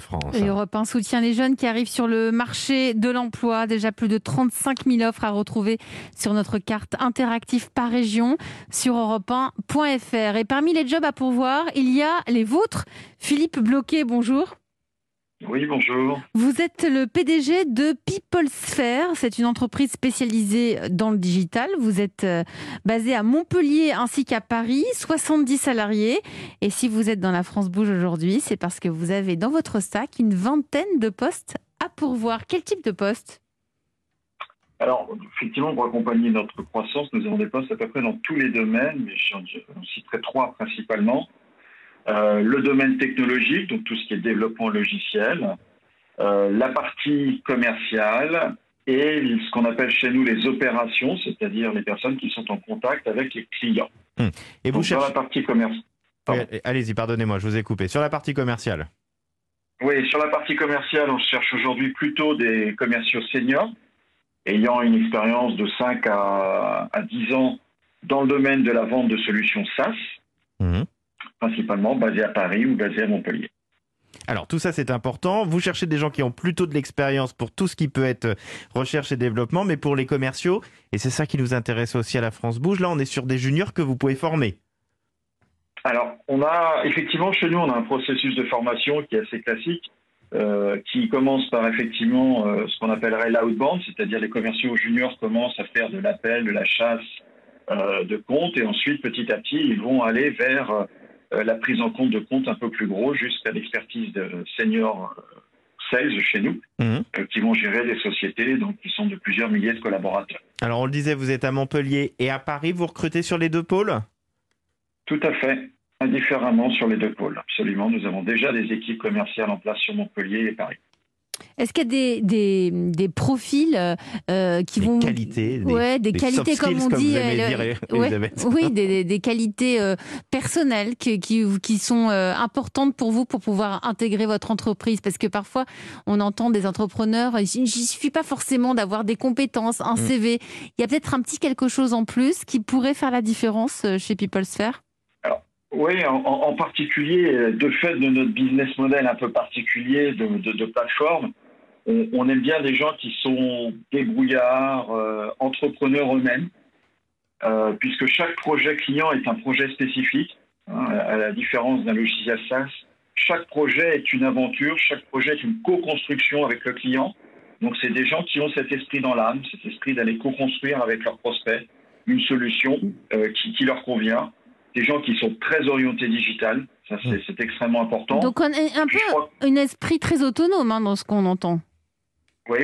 France. Et Europe 1 soutient les jeunes qui arrivent sur le marché de l'emploi. Déjà plus de 35 000 offres à retrouver sur notre carte interactive par région sur europe1.fr. Et parmi les jobs à pourvoir, il y a les vôtres. Philippe Bloquet, bonjour. Oui, bonjour. Vous êtes le PDG de PeopleSphere. C'est une entreprise spécialisée dans le digital. Vous êtes basé à Montpellier ainsi qu'à Paris, 70 salariés. Et si vous êtes dans la France Bouge aujourd'hui, c'est parce que vous avez dans votre stack une vingtaine de postes à pourvoir. Quel type de poste ? Alors, effectivement, pour accompagner notre croissance, nous avons des postes à peu près dans tous les domaines, mais j'en citerai 3 principalement. Le domaine technologique, donc tout ce qui est développement logiciel, la partie commerciale et ce qu'on appelle chez nous les opérations, c'est-à-dire les personnes qui sont en contact avec les clients. Et vous cherchez... Sur la partie commerciale. Oui, allez-y, pardonnez-moi, je vous ai coupé. Sur la partie commerciale. Oui, sur la partie commerciale, on cherche aujourd'hui plutôt des commerciaux seniors, ayant une expérience de 5 à 10 ans dans le domaine de la vente de solutions SaaS. Principalement basé à Paris ou basé à Montpellier. Alors tout ça c'est important, vous cherchez des gens qui ont plutôt de l'expérience pour tout ce qui peut être recherche et développement, mais pour les commerciaux, et c'est ça qui nous intéresse aussi à la France Bouge, là on est sur des juniors que vous pouvez former. Alors on a effectivement chez nous on a un processus de formation qui est assez classique, qui commence par effectivement ce qu'on appellerait l'outbound, c'est-à-dire les commerciaux juniors commencent à faire de l'appel, de la chasse de comptes, et ensuite petit à petit ils vont aller vers la prise en compte de comptes un peu plus gros jusqu'à l'expertise de senior sales chez nous, qui vont gérer des sociétés donc, qui sont de plusieurs milliers de collaborateurs. Alors on le disait, vous êtes à Montpellier et à Paris, vous recrutez sur les 2 pôles ? Tout à fait, indifféremment sur les 2 pôles, absolument. Nous avons déjà des équipes commerciales en place sur Montpellier et Paris. Est-ce qu'il y a des profils qui vont... Qualités, des qualités, soft skills, comme on dit. Oui, des qualités personnelles qui sont importantes pour vous pour pouvoir intégrer votre entreprise. Parce que parfois, on entend des entrepreneurs, il ne suffit pas forcément d'avoir des compétences, un CV. Il y a peut-être un petit quelque chose en plus qui pourrait faire la différence chez PeopleSphere. Oui, en particulier, de fait de notre business model un peu particulier de plateforme, on aime bien des gens qui sont débrouillards, entrepreneurs eux-mêmes, puisque chaque projet client est un projet spécifique, à la différence d'un logiciel SaaS. Chaque projet est une aventure, chaque projet est une co-construction avec le client. Donc c'est des gens qui ont cet esprit dans l'âme, cet esprit d'aller co-construire avec leurs prospects une solution qui leur convient. Des gens qui sont très orientés digital, ça c'est extrêmement important. Donc on est un esprit très autonome dans ce qu'on entend. Oui,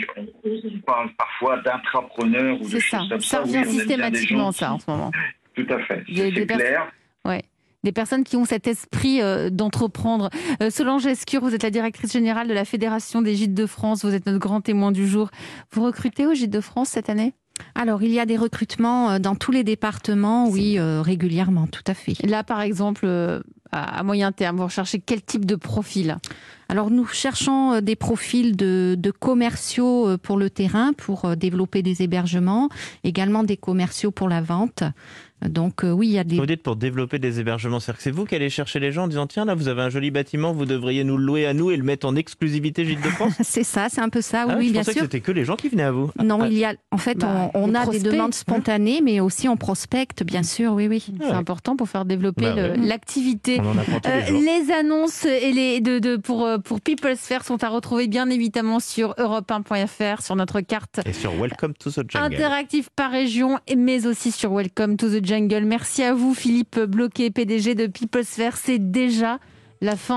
on parle parfois d'intrapreneurs ou de choses comme ça. Ça revient systématiquement ça en ce moment. Tout à fait, c'est clair. Ouais. Des personnes qui ont cet esprit d'entreprendre. Solange Escure, vous êtes la directrice générale de la Fédération des Gîtes de France, vous êtes notre grand témoin du jour. Vous recrutez aux Gîtes de France cette année ? Alors, il y a des recrutements dans tous les départements, oui, régulièrement, tout à fait. Là, par exemple, à moyen terme, vous recherchez quel type de profil ? Alors, nous cherchons des profils de commerciaux pour le terrain, pour développer des hébergements, également des commerciaux pour la vente. Donc oui, il y a des... Vous dites pour développer des hébergements, c'est-à-dire que c'est vous qui allez chercher les gens en disant tiens là vous avez un joli bâtiment, vous devriez nous le louer à nous et le mettre en exclusivité Gîtes de France. C'est ça, c'est un peu ça, oui, bien sûr. Je pensais que c'était que les gens qui venaient à vous. Non, il y a en fait on a des demandes spontanées, mais aussi on prospecte, bien sûr, oui. C'est important pour faire développer l'activité. On en apprend tous les jours. Les annonces et pour PeopleSphere sont à retrouver bien évidemment sur europe1.fr, sur notre carte. Et sur Welcome to the Jungle. Interactive par région, mais aussi sur Welcome to the Jungle. Merci à vous Philippe Bloquet, PDG de PeopleSphere. C'est déjà la fin